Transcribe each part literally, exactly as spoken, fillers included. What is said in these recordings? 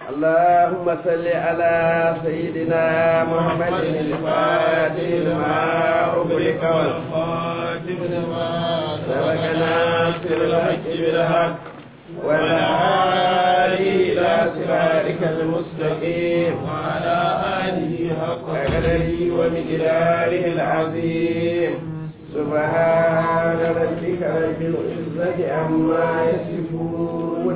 اللهم صل على سيدنا محمد الفاتح لما أغلق والخاتم لما سبق ناصر الحق بالحق والهادي إلى صراطك المستقيم وعلى آله حق قدره ومقداره العظيم سبحان ربك رب العزة عما يصفون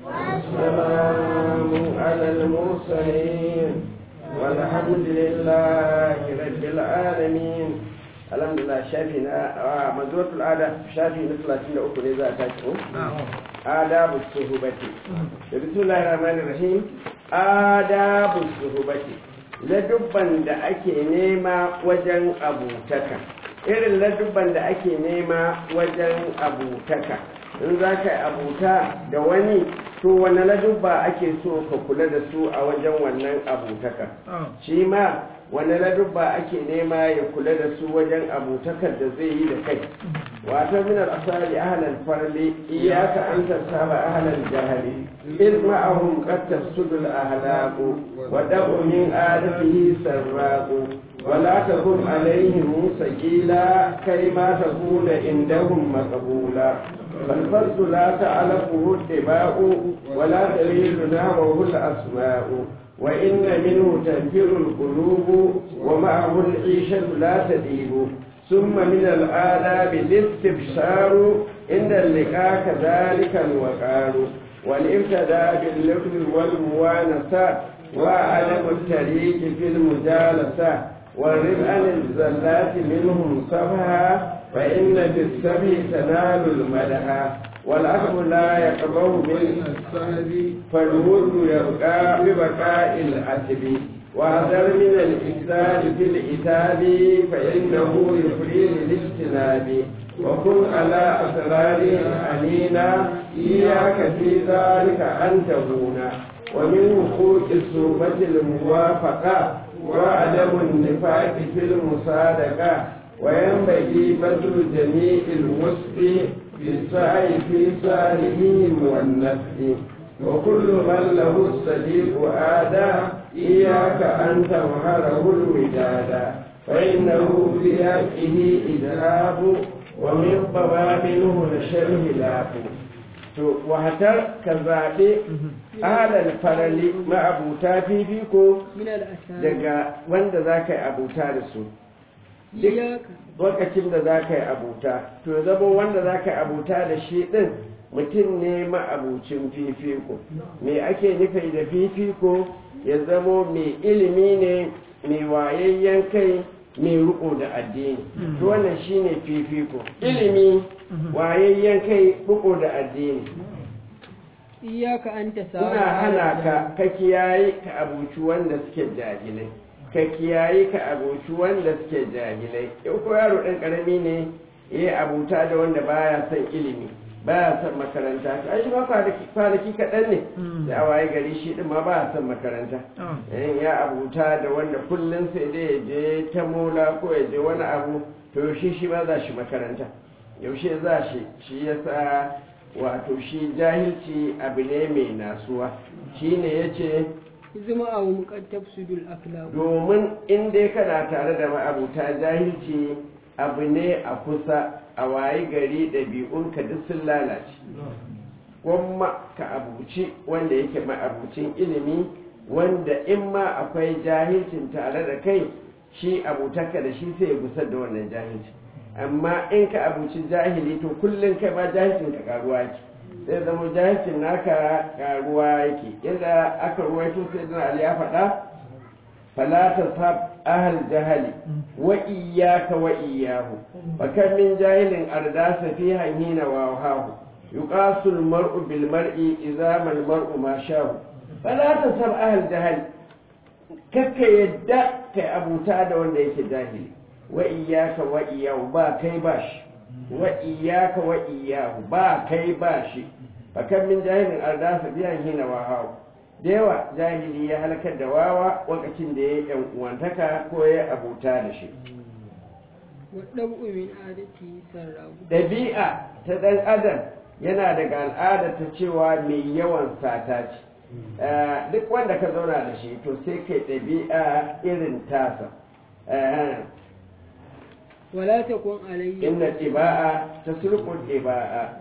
والسلام على المرسلين والحمد لله رب العالمين. الحمد لله. شافينا مزورة العادة شافي ثلاثين أخرى إذا تشعر آداب الصحبة. بسم الله الرحمن الرحيم. آداب الصحبة ladubban da ake nema wajen abutaka, irin ladubban da ake nema wajen abutaka. In za ka yi abuta da wani, to wani ladubba ake so ka kula da su a wajen wannan abutaka. Shi ma wani ladubba ake nema ya kula da su wajen abutakar da zai yi da kai. Wata minar asali ahalar farli iyaka an tasaba ahalar jahali in ma'ahum qad tasudul ahlaqu wa da'u min adatihi sarraqu wa la takum alaihim sagila kayma takuna indahum maqbula فالفرد لا تعلقه الدماء ولا دليل نحوه الأسماء وإن منه تنفر القلوب ومعه العيشة لا تديب ثم من الآداب الاستبشار عند اللقاء كذلك الوقار والابتداء باللفظ والموانسة وعدم التريك في المجالسة والرفع عن الزلات منهم صفها فإن بالسبي تنال المدح والأخذ لا يقبه من السهب فالود يبقى ببقاء العتب وهذر من الإكثار في الإتاب فإنه يفري للاجتناب وكن على أسرار أنينا إياك في ذلك أن تكون ومن حقوق الصوبة الموافقة وعدم النفاق في المصادقة وينبغي بذل جميع الوسط بالسعي في صالحهم والنفس وكل من له الصديق آدى إياك أن تظهره الوداد فإنه في حقه إذهاب ومن ضبابه لشره لاف وهتر كذابي على الفرل ما أبوتا في فيكو daga wanda za ka yi abuta da su duk lokacin da za ka yi abuta to ya zama wanda za ka yi abuta da shi ɗin mutum ne ma'abucin fifiko. Me ake nufi da fifiko? Ya zamo mai ilimi ne, mai wayayyen kai, mai riko da addini. To wannan shine fifiko. Ilimi, wayayyen kai, riko da addini. Iyaka an ta sa ina hana ka ka kiyaye ka abuci wanda suke jahilai. Ka kiyaye ka abuci wanda suke jahilai. Yau ko yaro ɗan ƙarami ne ya yi abuta da wanda baya son ilimi. Baya son makaranta, ai shi ma kwanaki kaɗan ne da waye gari shi ɗin ma baya son makaranta. Yayin ya abuta da wanda kullum sai dai ya je ta mola ko ya je wani abu, to yaushe shi ma za shi makaranta, yaushe za shi. Shi yasa wato shi jahilci abu ne mai nasuwa. Shi ne ya ce zama a muƙattab sudul akhlaq, domin in dai kana tare da ma'abuta jahilci abu ne a kusa a wayi gari ɗabi'unka duk sun lalace. Gwamma ka abuci wanda yake ma'abucin ilimi, wanda in ma akwai jahilcin tare da kai shi abutaka da shi sai ya gusar da wannan jahilci. Amma in ka abuci jahili to kullum kai ma jahilcin ka karuwa yake, zai zama jahilcin naka karuwa yake. Yadda aka ruwaito sai dana Ali ya faɗa فلا تصحب أهل جهل وإياك وإياه فكم من جاهل أرداس فيها حين وأوهاه يقاس المرء بالمرء إذا ما المرء ما شاه فلا تصحب أهل جهل كك يدى كأبو تاد وليس جاهل وإياك وإياه با كي باش وإياك وإياه با كي باش فكم من جاهل أرداس فيها حين وأوهاه da yawa jahili ya halakar da wawa lokacin da ya yi uwantaka ko ya abuta da shi. Ɗabi'a ta ɗan adam yana daga al'ada ta cewa mai yawan sata ce, duk wanda ka zauna da shi to sai kai ɗabi'a irin tasa wala takun alayhi inna tiba'a tasruqul tiba'a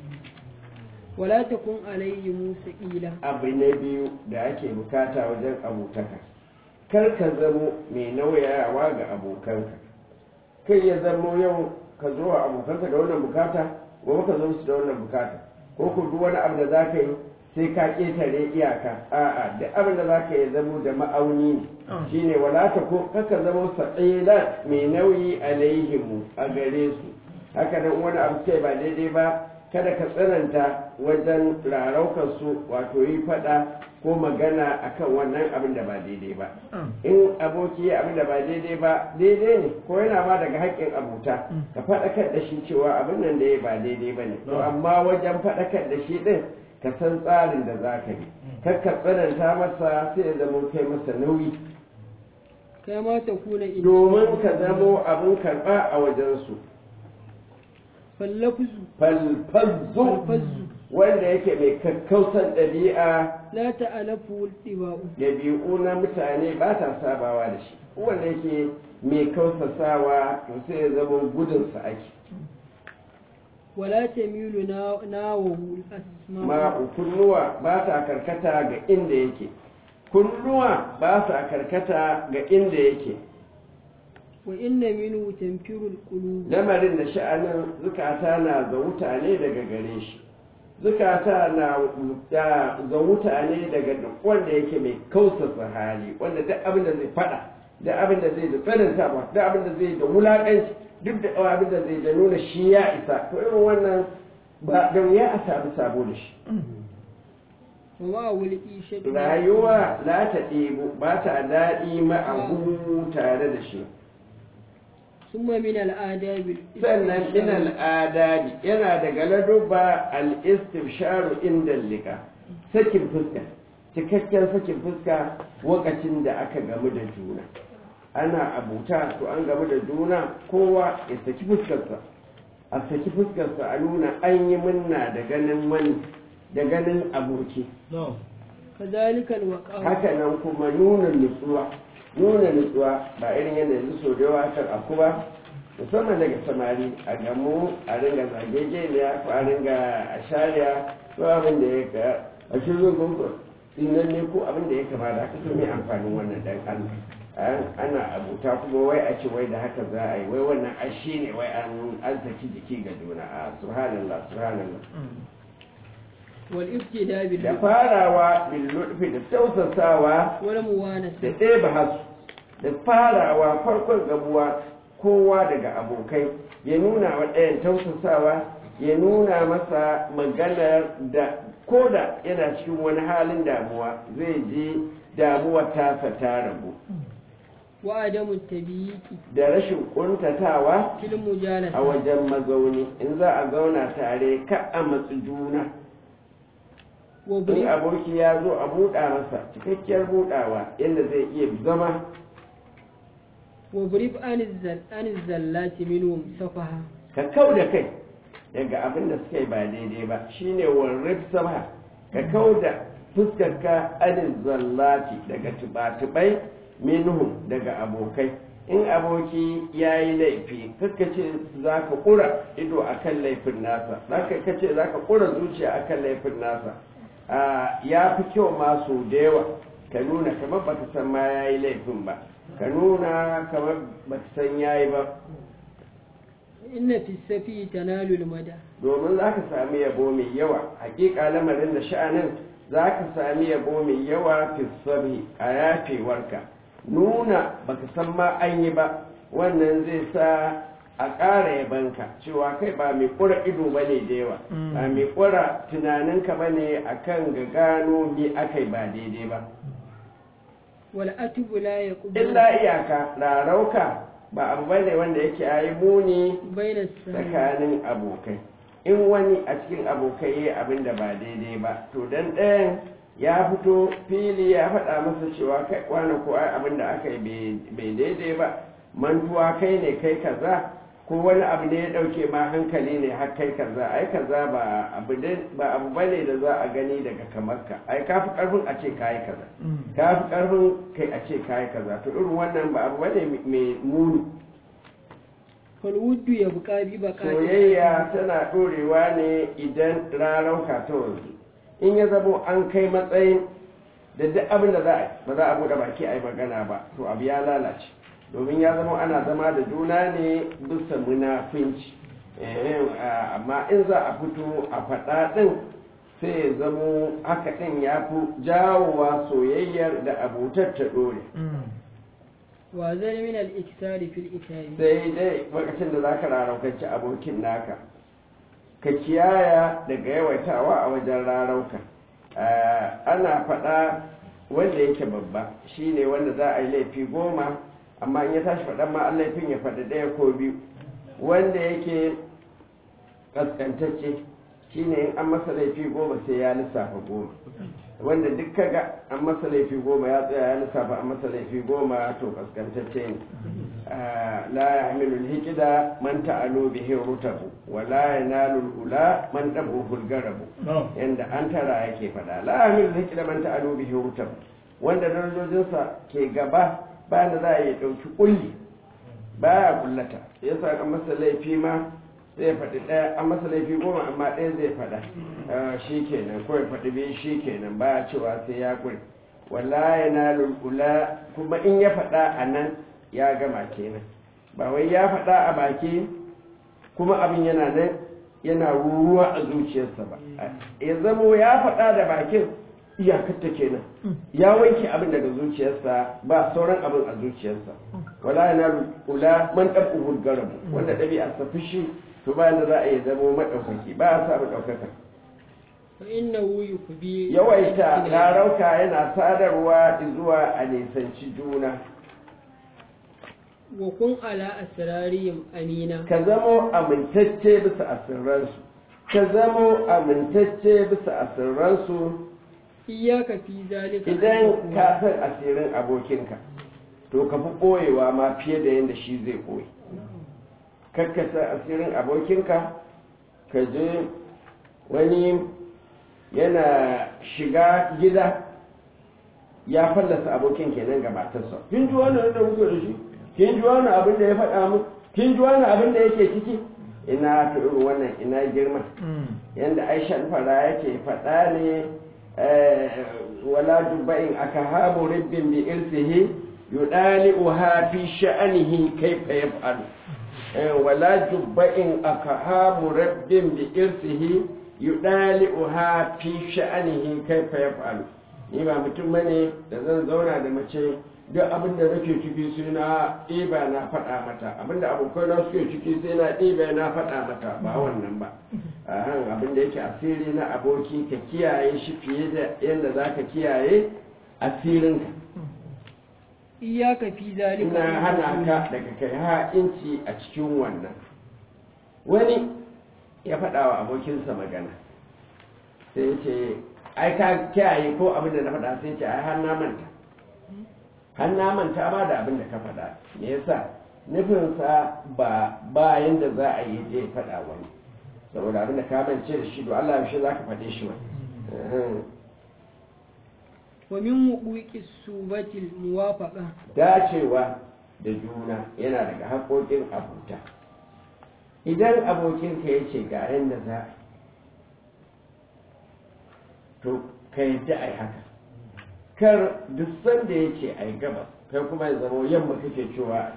wala takun alayhi musaqila abu na biyu da ake bukata wajen abokaka kar ka zamo mai nauyawa ga abokanka kai ya zamo yau ka zo wa abokanka da wannan bukata gobe ka zo musu da wannan bukata ko ku duk wani abu da za ka yi sai ka ƙetare iyaka a'a duk abin da za ka yi zamo da ma'auni ne shine wala ta ko kaka zamo sa'ilan mai nauyi alaihimu a gare su haka nan wani abu kai ba daidai ba kada ka tsananta wajen raraukar su wato yi fada ko magana akan wannan abin da ba daidai ba in aboki abin da ba daidai ba daidai ne ko yana ma daga haƙƙin abuta ka faɗakar da shi cewa abin nan da ya ba daidai ba ne to amma wajen faɗakar da shi ɗin ka san tsarin da za ka bi kar ka tsananta masa sai ya zama kai masa nauyi kai ma ta kuna domin ka zamo abin karɓa a wajensu fallafuzu falfazzu falfazzu wanda yake mai kakkausan ɗabi'a la ta'alafu tibau ɗabi'u na mutane ba ta sabawa da shi wanda yake mai kausasawa to sai ya zama gudunsa ake wala tamilu na nawahu asma ma kunnuwa ba ta karkata ga inda yake kunnuwa ba ta karkata ga inda yake wa inna minhu tanfiru alqulub lamarin da sha'anin zukata na zauta ne daga gare shi zukata na zauta ne daga duk wanda yake mai kausasa hali wanda duk abin da zai fada duk abin da zai da tsananta ba duk abin da zai da wulakanci duk da abin da zai da nuna shi ya isa to irin wannan ba da ya a samu sabo da shi wa wulki shadu rayuwa la ta ɗebo ba ta daɗi ma'ahu tare da shi summa min al'adabi sannan min al'adabi yana daga ladubba al-istibsharu inda lika sakin fuska cikakken sakin fuska lokacin da aka gamu da juna ana abuta to an gamu da juna kowa ya saki fuskarsa a saki fuskarsa a nuna an yi munna da ganin wani da ganin aboki kazalika alwaqa haka nan kuma nuna nutsuwa nuna nutsuwa ba irin yadda yanzu so da yawa kan aku ba musamman daga samari a gamu a ringa zagegeniya ko a ringa a shariya ko abin da ya ka a shirin gungun tsinan ne ko abin da ya kama da haka to mai amfanin wannan dan Allah ana abuta kuma wai a ce wai da haka za a yi wai wannan ashi ne wai an an saki jiki ga juna a subhanallah subhanallah wal ibtida bil da farawa bil lutfi da tausasawa wal muwanasa da ɗeba hasu da farawa farkon gabuwa kowa daga abokai ya nuna wa ɗayan tausasawa ya nuna masa maganar da koda yana cikin wani halin damuwa zai je damuwa tasa ta rabu wa adamu tabiyiki da rashin kuntatawa fil mujalasa a wajen mazauni in za a zauna tare ka a matsi juna wa in bari aboki ya zo a buɗa masa cikakkiyar buɗawa yadda zai iya zama wa bari an zallati minhum safaha ka kau da kai daga abin da suka yi ba daidai ba shine warrif sama ka kau da fuskarka anil zallati daga tuba-tubai minhum daga abokai in aboki ya yi laifi kakka ce za ka ƙura ido a kan laifin nasa ka ce za ka ƙura zuciya a kan laifin nasa ya fi kyau masu da yawa ka nuna kamar ba ka san ma ya yi laifin ba ka nuna kamar ba ka san ya yi ba inna fi safi tanalu almada domin za ka sami yabo mai yawa hakika lamarin da sha'anin za ka sami yabo mai yawa fi sabi a yafewarka nuna baka san ma an yi ba wannan zai sa a ƙara yabanka cewa kai ba mai ƙura ido ba ne da yawa ba mai ƙura tunaninka ba ne a kan ga gano me aka yi ba daidai ba wal atubu la yaqbu illa iyaka rarauka ba abu ba ne wanda yake yayi muni bayna tsakanin abokai in wani a cikin abokai ya abin da ba daidai ba to dan ɗayan ya fito fili ya faɗa masa cewa kai wani ko ai abin da aka yi bai daidai ba mantuwa kai ne kai kaza ko wani abu ne ya ɗauke ma hankali ne har kai kaza ai kaza ba abu ba abu bane da za a gani daga kamarka ai ka fi ƙarfin a ce kayi kaza ka fi ƙarfin kai a ce kayi kaza to irin wannan ba abu bane mai muni. falwuddu ya buƙa bi ba soyayya tana ɗorewa ne idan rarauka ta wanzu in ya zamo an kai matsayin da duk abin da za a yi ba za a buɗe baki a yi magana ba to abu ya lalace domin ya zama ana zama da juna ne bisa munafinci amma in za a fito a faɗa ɗin sai ya zamo haka ɗin ya fi jawowa soyayyar da abutar ta ɗore wa zai min al-iksari fil itabi sai dai lokacin da zaka raraukanci abokin naka ka kiyaya daga yawaitawa a wajen rarauka ana faɗa wanda yake babba shine wanda za a yi laifi goma amma in ya tashi faɗan ma laifin ya faɗi ɗaya ko biyu wanda yake ƙasƙantacce shine in an masa laifi goma sai ya lissafa goma wanda duk kaga an masa laifi goma ya tsaya ya lissafa an masa laifi goma to ƙasƙantacce ne la yahmilu al-hikda man ta'alu bihi rutabu wa la yanalu al-ula man dabuhu al-garabu yanda an tara yake faɗa la yahmilu al-hikda man ta'alu bihi rutabu wanda darajojinsa ke gaba bayan da za a yi ɗauki ƙulli ba ya ƙullata ya sa an masa laifi ma zai faɗi ɗaya an masa laifi goma amma ɗaya zai faɗa shi kenan ko ya faɗi biyu shi kenan ba ya cewa sai ya ƙuri wala ya na lulkula kuma in ya faɗa a nan ya gama kenan ba wai ya faɗa a baki kuma abin yana nan yana ruruwa a zuciyarsa ba ya zamo ya faɗa da bakin iyakarta kenan ya wanke abin daga zuciyarsa ba sauran abin a zuciyarsa wala yana ula man ɗab'uhul garabu wanda ɗabi'a sa fushi to bayan da za a yi zamo maɗaukaki ba a samu ɗaukaka yawaita rarauka yana sadarwa zuwa a nisanci juna wa kun ala asrarihim amina ka zamo amintacce bisa asirransu ka zamo amintacce bisa asirransu iyaka fi zalika idan ka san asirin abokinka to ka fi koyewa ma fiye da yadda shi zai koyi kakkasa asirin abokinka ka je wani yana shiga gida ya fallasa abokin kenan gabatarsa kin ji wani da muke da shi kin ji wani abin da ya faɗa mu kin ji wani abin da yake ciki ina ta irin wannan ina girma yanda Aisha fara yake faɗa ne wala dubba'in akahabu ribbin bi irsihi yudali'uha fi sha'anihi kayfa yaf'alu wala dubba'in akahabu ribbin bi irsihi yudali'uha fi sha'anihi kayfa yaf'alu ni ba mutum bane da zan zauna da mace duk abin da nake ciki sai na ɗiba na faɗa mata abin da abokai na suke ciki sai na ɗiba na faɗa mata ba wannan ba ahan abin da yake asiri na aboki ka kiyaye shi fiye da yadda za ka kiyaye asirinka iyaka fi zalika ina hana ka daga kai ha inci a cikin wannan wani ya faɗa wa abokinsa magana sai ya ce ai ka kiyaye ko abin da na faɗa sai ya ce ai har na manta har na manta ma da abin da ka faɗa me yasa nufinsa ba bayan da za a yi je faɗa wani saboda abin da ka mance da shi to Allah yaushe za ka faɗe shi ba wa min wuquqi subatil muwafaqa dacewa da juna yana daga haƙoƙin abuta idan abokinka ya ce ga yanda za to ka yadda ai haka kar duk sanda ya ce ai gabas kai kuma ya zama yamma kake cewa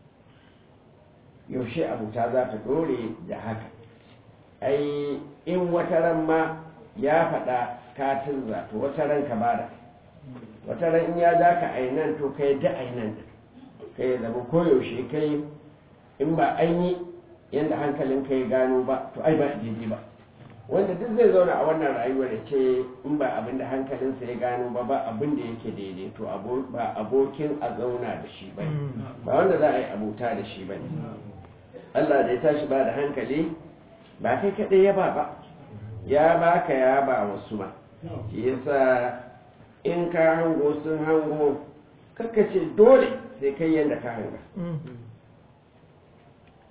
yaushe abuta za ta dore da haka ai in wata ran ma ya faɗa katin za to wata ran ka bada wata ran in ya za ka ainan to kai da ainan kai zama koyaushe kai in ba an yi yadda hankalin kai gano ba to ai ba daidai ba wanda duk zai zauna a wannan rayuwar da ce in ba abin da hankalinsa ya gano ba ba abin da yake daidai to ba abokin a zauna da shi ba ba wanda za a yi abota da shi ba ne Allah da ya tashi ba da hankali ba kai kaɗai ya ba ba ya baka ya ba wasu ma shi yasa in ka hango sun hango karkace dole sai kai yadda ka hanga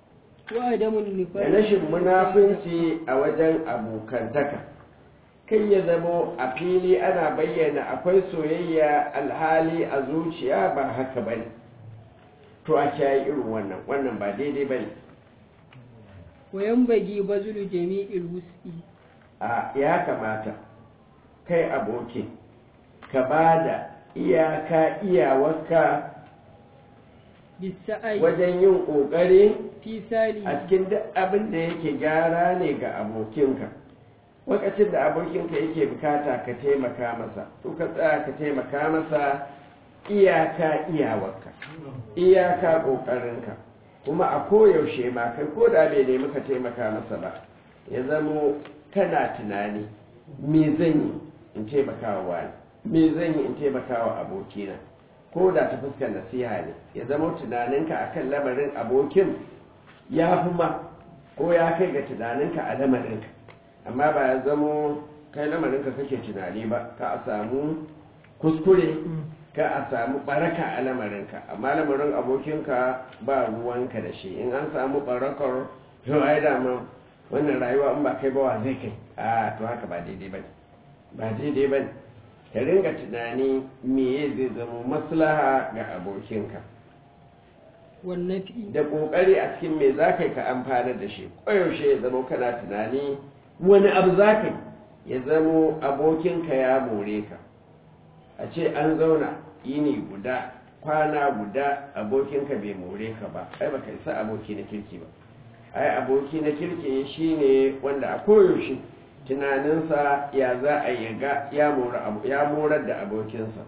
wa adamun da nifaq rashin munafunci a wajen abokantaka kai ya zamo a fili ana bayyana akwai soyayya alhali a zuciya ba haka bane to a kiyaye irin wannan wannan ba daidai bane wa yanbaghi bazlu jami'il wus'i a ya kamata kai aboki ka bada iyaka iyawarka bisa'ai wajen yin ƙoƙari fi sali a cikin duk abin da yake gyara ne ga abokinka lokacin da abokinka yake bukata ka taimaka masa to ka tsaya ka taimaka masa iyaka iyawarka iyaka ƙoƙarinka kuma a koyaushe ma kai ko da bai nemi ka taimaka masa ba ya zamo kana tunani me zan yi in taimaka wa wani me zan yi in taimaka wa abokina ko da ta fuskar nasiha ne ya zama tunaninka akan lamarin abokin ya fi ma ko ya kai ga tunaninka a lamarinka amma ba ya zamo kai lamarinka kake tunani ba ka a samu kuskure ka a samu baraka a lamarinka amma lamarin abokinka ba ruwanka da shi in an samu barakar yau ai dama wannan rayuwa in ba kai ba wa zai kai a to haka ba daidai ba ba daidai ba ka ringa tunani me zai zama maslaha ga abokinka wannafi da kokari a cikin me za ka yi ka amfana da shi koyaushe ya zama kana tunani wani abu za ka yi ya zama abokinka ya more ka a ce an zauna yini guda kwana guda abokinka bai more ka ba ai baka isa aboki na kirki ba ai aboki na kirki shine wanda a koyaushe tunaninsa ya za a yi ga ya morar da abokinsa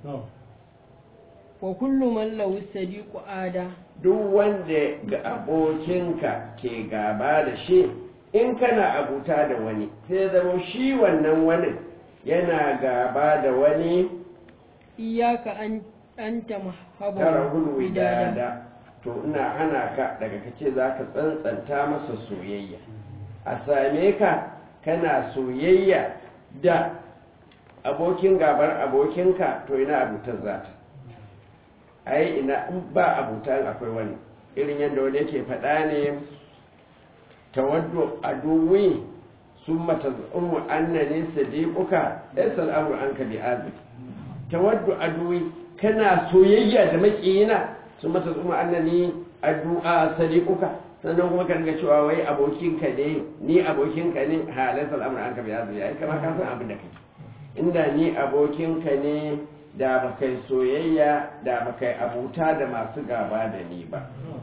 wa kullu man lahu sadiqu ada duk wanda ga abokinka ke gaba da shi in kana abuta da wani sai zama shi wannan wani yana gaba da wani iyaka an anta mahabba tarahul widada to ina hana ka daga kace zaka tsantsanta masa soyayya a same ka kana soyayya da abokin gabar abokinka to ina abutar zata ai ina in ba abutan akwai wani irin yadda wani yake faɗa ne tawaddu aduwi summa tazumu annani sadiquka laysa al-amru anka bi'azib tawaddu aduwi kana soyayya da makiyina summa tazumu annani addu'a sadiquka sannan kuma kan ga cewa wai abokinka ne ni abokinka ne halaysa al-amru anka bi'azib ai kama ka san abin da kake inda ni abokinka ne da ba kai soyayya da ba kai abuta da masu gaba da ni ba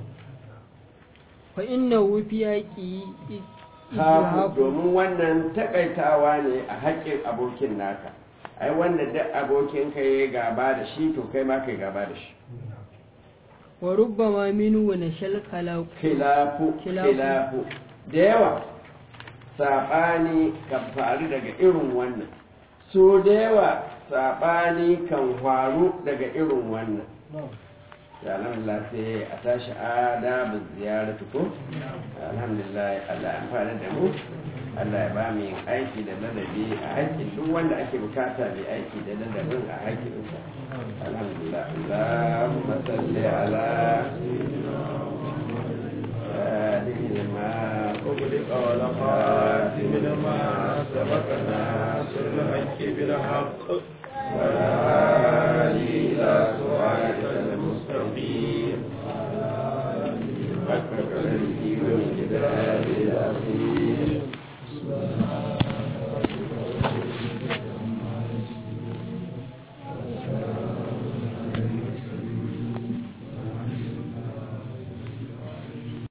fa inna fi yaqi ha domin wannan takaitawa ne a haƙƙin abokin naka ai wanda duk abokin ka ya gaba da shi to kai ma kai gaba da shi wa rubbama minu wa nashal khilafu khilafu khilafu da yawa sabani kan faru daga irin wannan so da yawa sabani kan faru daga irin wannan alhamdulillah sai a tashi adabin ziyaratu ko alhamdulillah Allah ya amfana da mu Allah ya ba mu yin aiki da ladabi a haƙƙin duk wanda ake bukata mai aiki da ladabin a haƙƙinsa alhamdulillah Allahumma salli ala sayyidina أغلق ولقاتم لما سبقنا سر الحق بالحق ولا